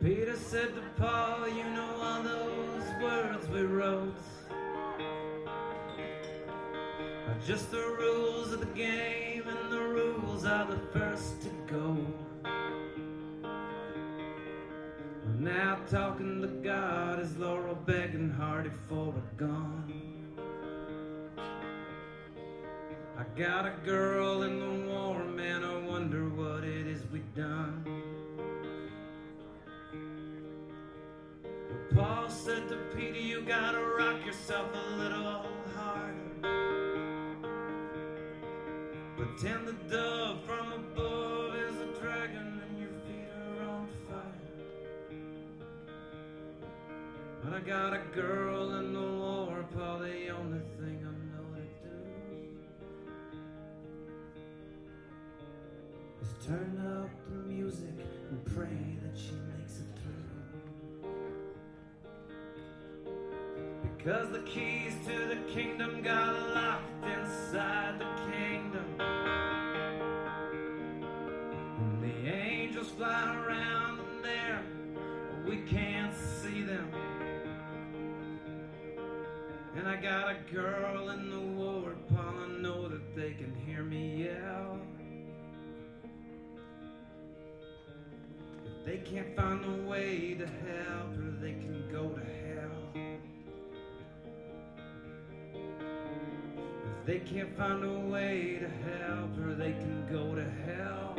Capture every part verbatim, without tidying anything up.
Peter said to Paul, you know all those words we wrote are just the rules of the game, and the rules are the first to go. Well, now talking to God is Laurel begging Hardy for a gun. I got a girl in the war, man, I wonder what it is we done. Paul said to Peter, you gotta rock yourself a little harder. Pretend the dove from above is a dragon and your feet are on fire. But I got a girl in the war, Paul, the only thing I know to do is turn up the music and pray that she makes it through. Cause the keys to the kingdom got locked inside the kingdom, and the angels flying around in there, we can't see them. And I got a girl in the ward, Paul, I know that they can hear me yell. If they can't find a way to help her, they can go to hell. They can't find a way to help her, they can go to hell.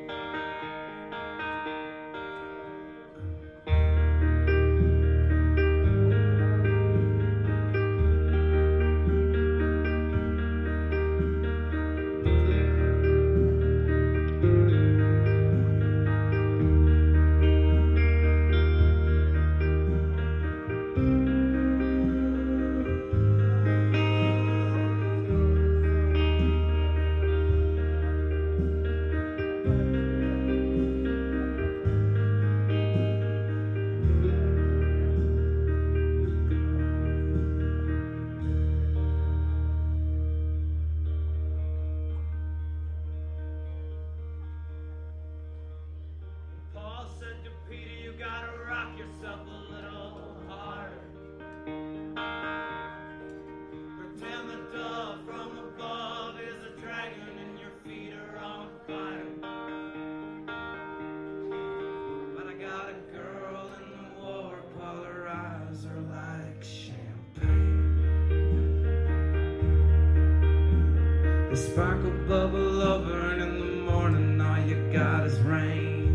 Sparkle, bubble over, and in the morning all you got is rain.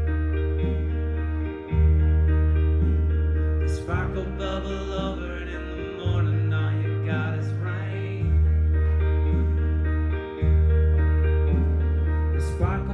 The sparkle, bubble over, and in the morning all you got is rain. The sparkle,